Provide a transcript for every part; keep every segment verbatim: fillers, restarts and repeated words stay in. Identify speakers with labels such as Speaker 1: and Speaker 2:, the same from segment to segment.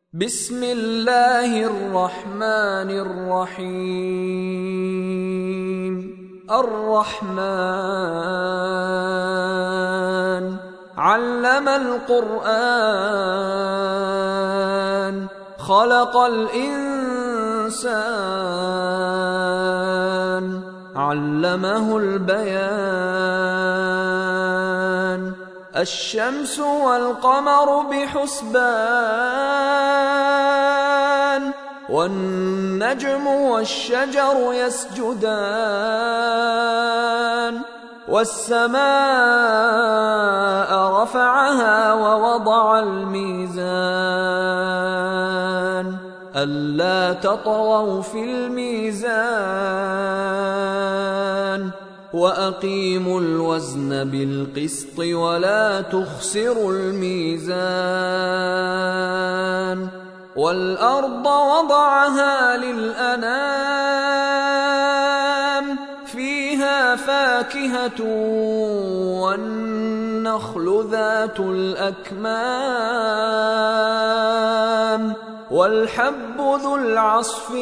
Speaker 1: بسم الله الرحمن الرحيم. الرحمن علم القرآن خلق الإنسان علمه البيان. الشمس والقمر بحسبان والنجم والشجر يسجدان. والسماء رفعها ووضع الميزان ألا تطغوا في الميزان وأقيموا الوزن بالقسط ولا تخسروا الميزان. والأرض وضعها للأنام فيها فاكهة والنخل ذات الأكمام والحب ذو العصف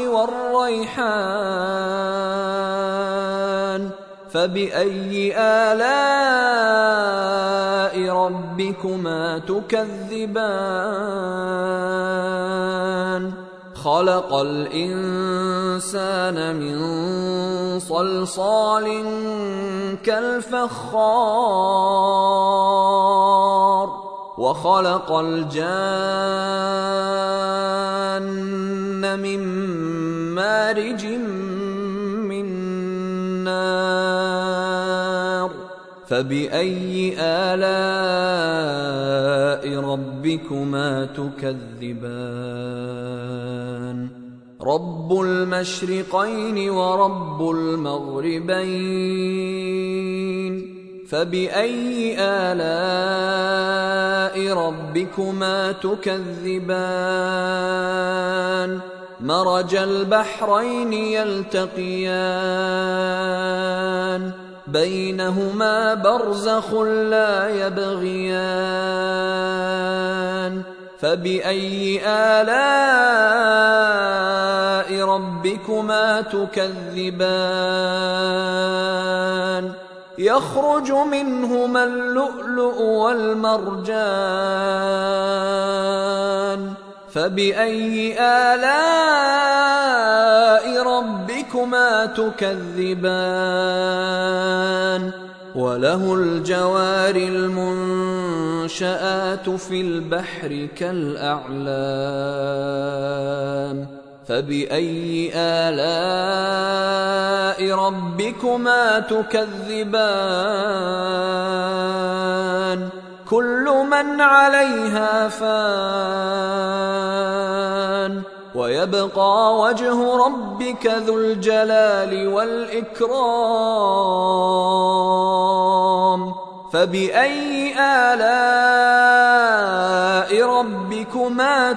Speaker 1: والريحان. فبأي آلاء ربكما تكذبان؟ خلق الإنسان من صلصال كالفخار وخلق الجان من مارج من نار. فبأي آلاء ربكما تكذبان؟ رب المشرقين ورب المغربين. فبأي آلاء ربكما تكذبان؟ مرج البحرين يلتقيان بينهما برزخ لا يبغيان. فبأي آلاء ربكما تكذبان؟ يخرج منهما اللؤلؤ والمرجان. فبأي آلاء ربكما تكذبان؟ وله الجوار المنشآت في البحر كالأعلام. فبأي آلاء ربكما تكذبان؟ كل من عليها فان ويبقى وجه ربك ذو الجلال والإكرام. فبأي آلاء ربكما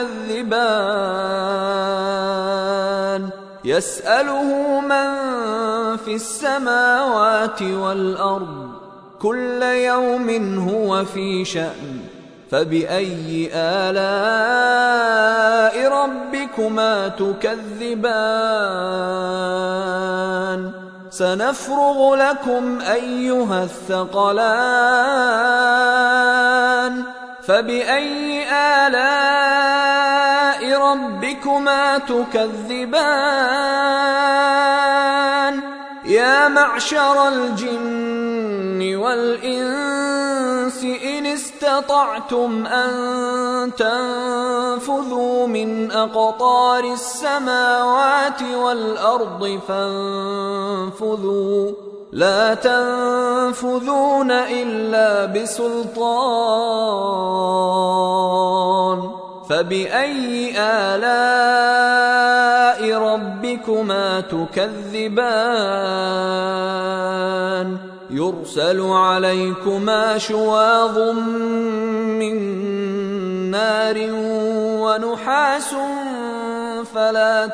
Speaker 1: تكذبان؟ يسأله من في السماوات والأرض كل يوم هو في شأن. فبأي آلاء ربكما تكذبان؟ سنفرغ لكم أيها الثقلان. فبأي آلاء ربكما تكذبان؟ يا معشر الجن والإنس إن استطعتم أن تنفذوا من أقطار السماوات والأرض فانفذوا لا تنفذون إلا بسلطان. فبأي آلاء ربكما تكذبان؟ يرسل عليكما شواظ من نار ونحاس فلا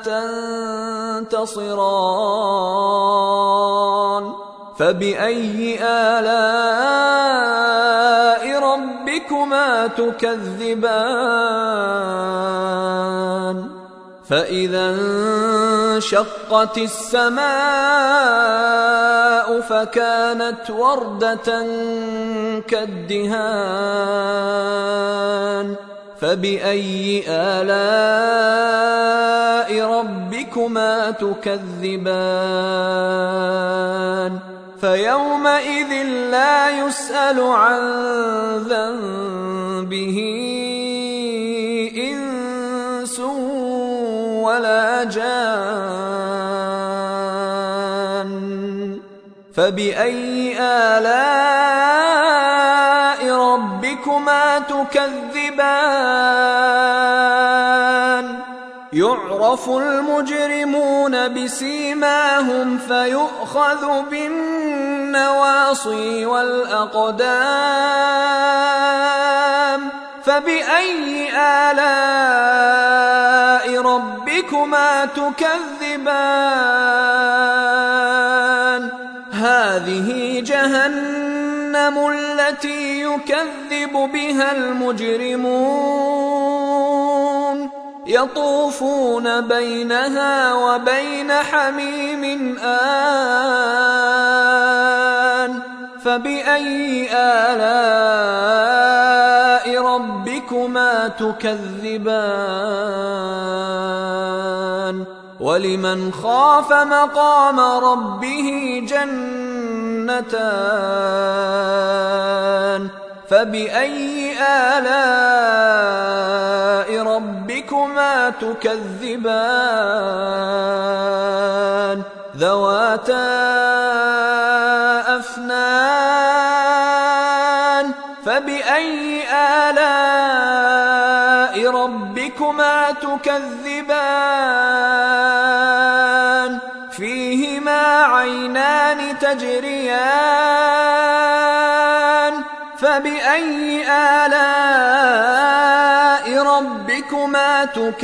Speaker 1: تنتصران. فبأي آلاء ربكما تكذبان فإذا انشقت السماء فكانت وردة كالدهان فبأي آلاء ربكما تكذبان فيومئذ لا يسأل عن ذنبه إنس ولا جان فبأي آلاء ربكما تكذبان يعرف المجرمون بسيماهم فيؤخذ بالنواصي والأقدام فبأي آلاء ربكما تكذبان هذه جهنم التي يكذب بها المجرمون يطوفون بينها وبين حميم آن فبأي آلاء ربكما تكذبان ولمن خاف مقام ربه جنتان فبأي آلاء ربكما تكذبان ذواتا أفنان فبأي آلاء ربكما تكذبان فيهما عينان تجريان فبأي آلاء ربكما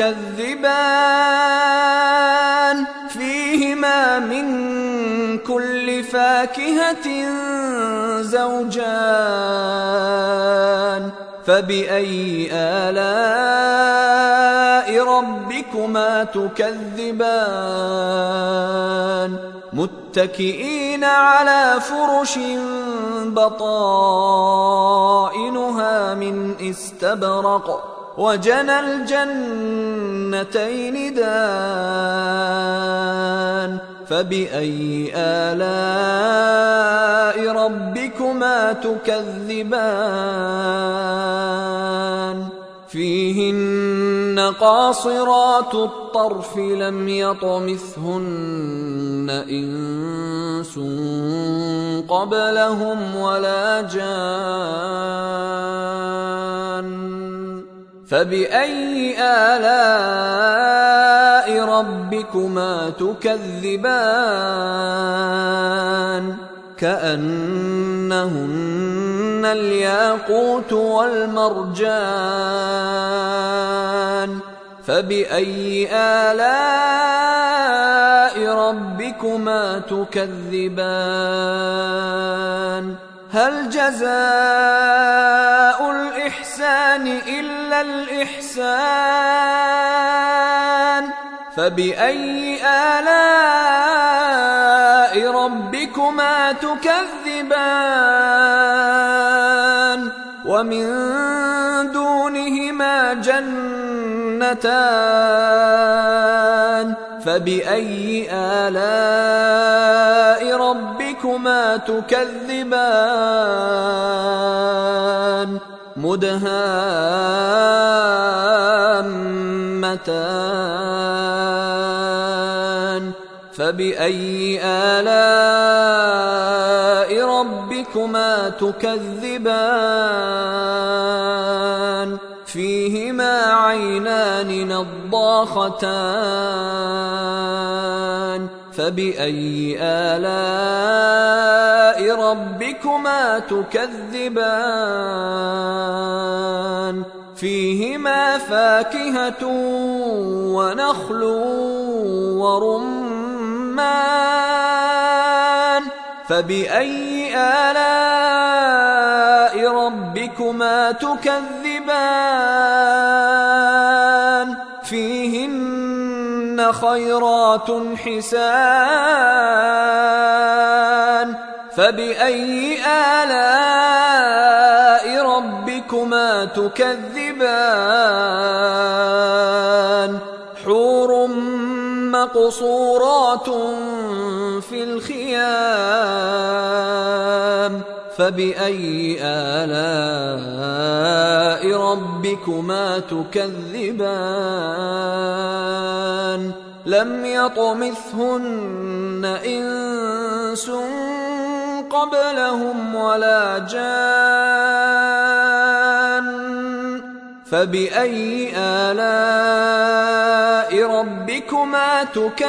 Speaker 1: تكذبان فيهما من كل فاكهة زوجان فبأي آلاء ربكما تكذبان متكئين على فرش بطائنها من استبرق وجنى الجنتين دان فبأي آلاء ربكما تكذبان فيهن قاصرات الطرف لم يطمثهن إنس قبلهم ولا جان فبأي آلاء ربكما تكذبان كأنهن الياقوت والمرجان فبأي آلاء ربكما تكذبان هل جزاء الإحسان إلا الإحسان فبأي آلاء ربكما تكذبان ومن دونهما جنتان فبأي آلاء ربكما تكذبان مدهامتان فبأي آلاء ربكما تكذبان فيهما عينان نضاختان فبأي آلاء ربكما تكذبان فيهما فاكهة ونخل ورمان فبأي آلاء ربكما تكذبان فيهن فيهن خيرات حسان فبأي آلاء ربكما تكذبان حور مقصورات في الخيام فبأي آلاء ربكما تكذبان لم يطمثهن إنس قبلهم ولا جان فبأي آلاء ربكما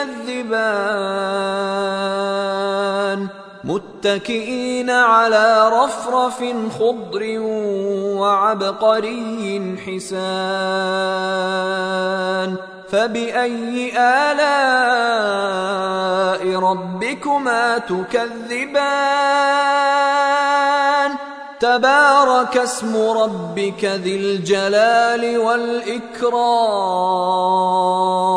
Speaker 1: تكذبان متكئين على رفرف خضر وعبقري حسان فبأي آلاء ربكما تكذبان تبارك اسم ربك ذي الجلال والإكرام